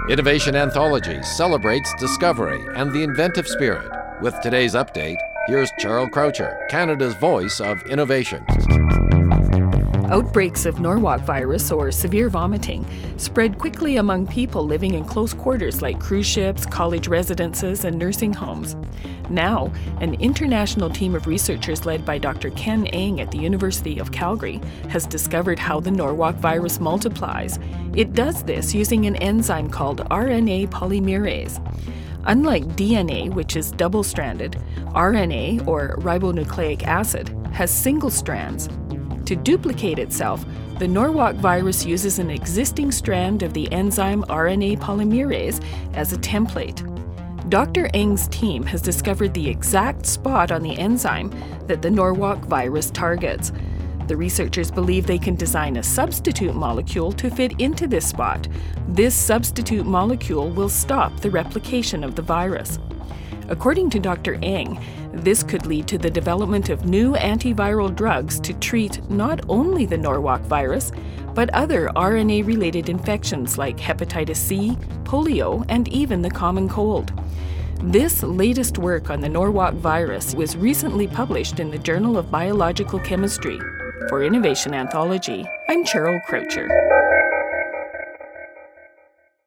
Innovation Anthology celebrates discovery and the inventive spirit. With today's update, here's Cheryl Croucher, Canada's voice of innovation. Outbreaks of Norwalk virus, or severe vomiting, spread quickly among people living in close quarters like cruise ships, college residences, and nursing homes. Now, an international team of researchers led by Dr. Ken Eng at the University of Calgary has discovered how the Norwalk virus multiplies. It does this using an enzyme called RNA polymerase. Unlike DNA, which is double-stranded, RNA, or ribonucleic acid, has single strands. To duplicate itself, the Norwalk virus uses an existing strand of the enzyme RNA polymerase as a template. Dr. Eng's team has discovered the exact spot on the enzyme that the Norwalk virus targets. The researchers believe they can design a substitute molecule to fit into this spot. This substitute molecule will stop the replication of the virus. According to Dr. Eng, this could lead to the development of new antiviral drugs to treat not only the Norwalk virus, but other RNA-related infections like hepatitis C, polio, and even the common cold. This latest work on the Norwalk virus was recently published in the Journal of Biological Chemistry. For Innovation Anthology, I'm Cheryl Croucher.